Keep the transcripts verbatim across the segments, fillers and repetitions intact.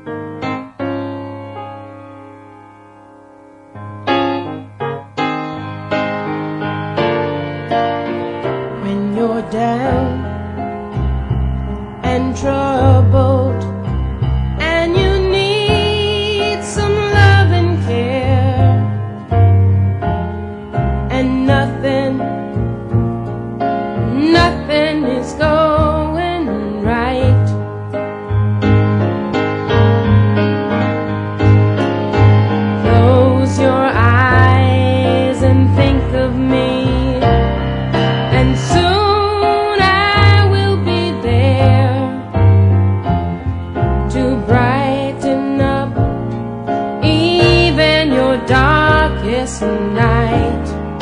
When you're down and troubled and you need some love and care, and nothing, nothing is going right, close your eyes and think of me, and soon I will be there to brighten up even your darkest night.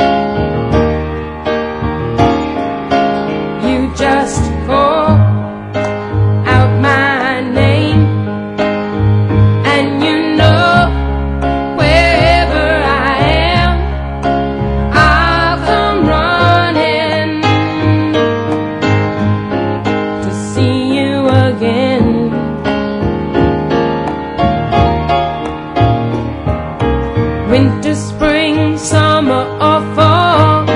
You just call out my name, and you know wherever I am, I'll come running to see you again. Winter, spring, summer, or fall,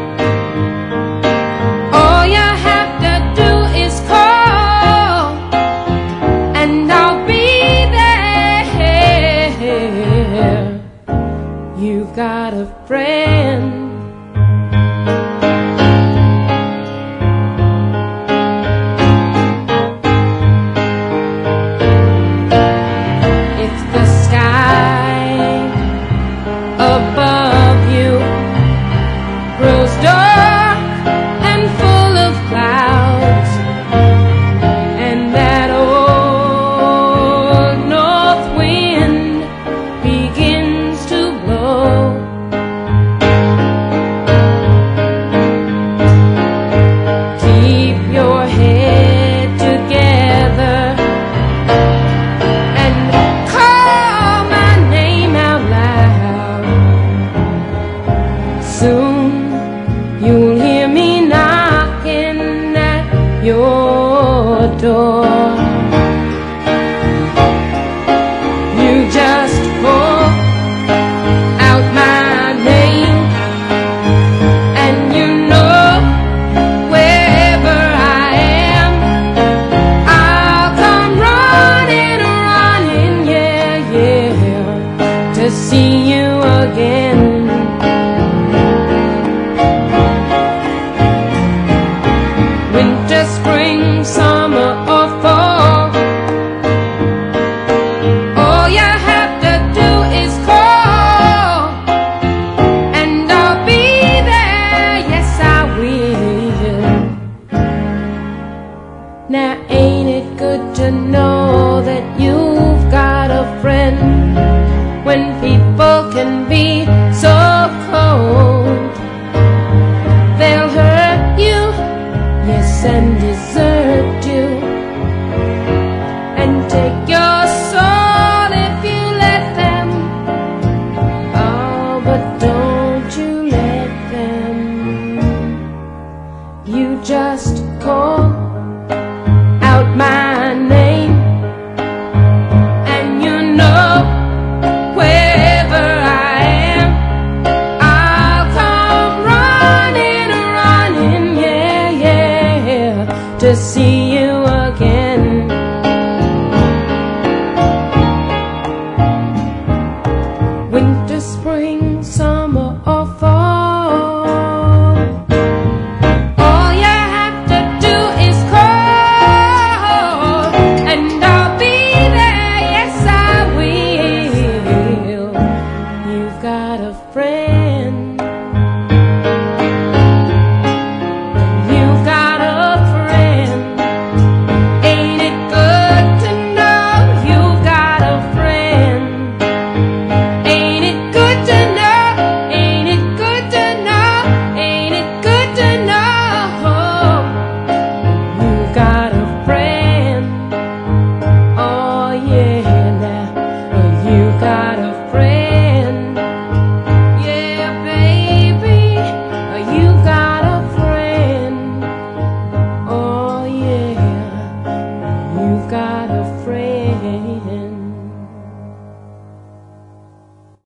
all you have to do is call, and I'll be there. You've got a friend. If the sky above you grows dark and full of clouds, and that old north wind begins to blow, keep your head together and call my name out loud. Soon you'll hear me knocking at your door. You just call out my name, and you know wherever I am, I'll come running, running, yeah, yeah, to see you again. Winter, spring, summer, or fall, all you have to do is call, and I'll be there, yes I will. Now ain't it good to know that you've got a friend when people can be so cold? They'll hurt you, yes, and